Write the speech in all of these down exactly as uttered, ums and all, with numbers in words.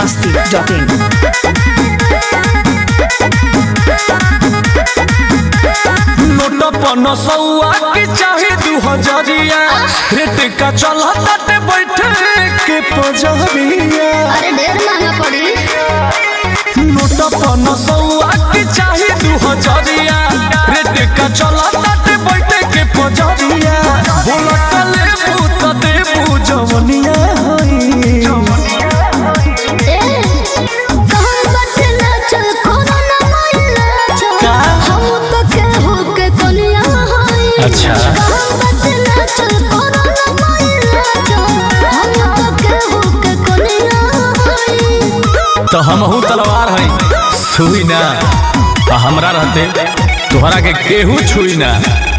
मस्ती dot इन। Note पन सौआ के चाहे दू हजरिया रेट का चला ताटे बैठे के पजरिया। अरे ढेर महंगा पड़ी। नोट पन सौआ के चाहे दू हजरिया रेट का चला ताटे बैठे के पजरिया। बोला कले पूत देबू जवनिया होई ए कहन बटे ना चल कोनो ना माइला चल हम तो के हो के कोनिया होई। अच्छा कहन बटे ना चल कोनो ना माइला चल हम तो के हो के कोनिया होई। तो हमहू तलवार है सुई ना आ हमरा रहते तोहरा के केहू छुई ना।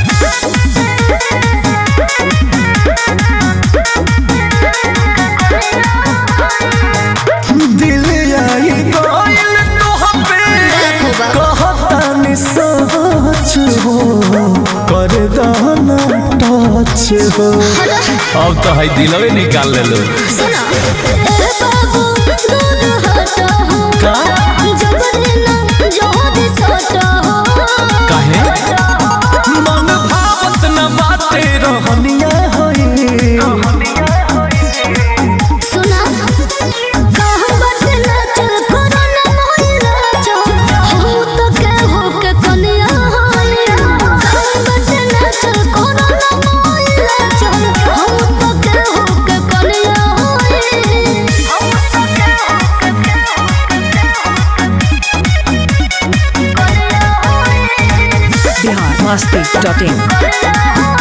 दिल आई गइल तोहपे कहतानी सच हो कर दाना टच हो। अब तो है दिलवे निकाल ले लो। सुना ए बाबू दूर हटो हो का जबरी ना जोड़ी सटो हो। काहे मन भावत न बाते रहनिया होई। सुना कहन बटे ना चल कोनो ना माइला चल हम तो के हो के कोनिया होई। कहन बटे ना चल कोनो ना माइला चल हम तो के हो के कोनिया होई। बिहार मस्ती डॉट इन।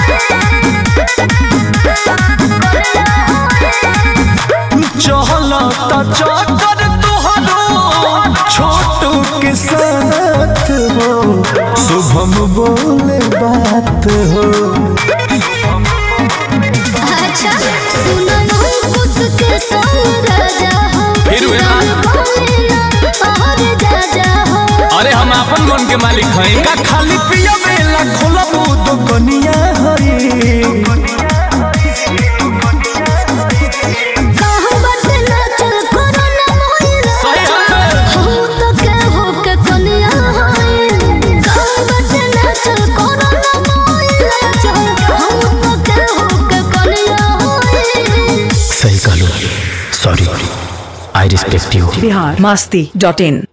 चहलता चक्कर तुहरो छोटू के साथ हो शुभम बोले बात हो। अच्छा सुनो उसके संग राजा हो फिर वे बात। और राजा हो। अरे हम अपन मन के मालिक हैं का खाली पिया मेला खोलबू तो कनिया हरी। कहन बटे ना चल कोनो ना माइला सही है। हम तो के हो के कोनिया होई। कहन बटे ना चल कोनो ना माइला चल हम तो के हो के कोनिया होई। सही कहलो sorry I respect you. Bihar Masti dot in.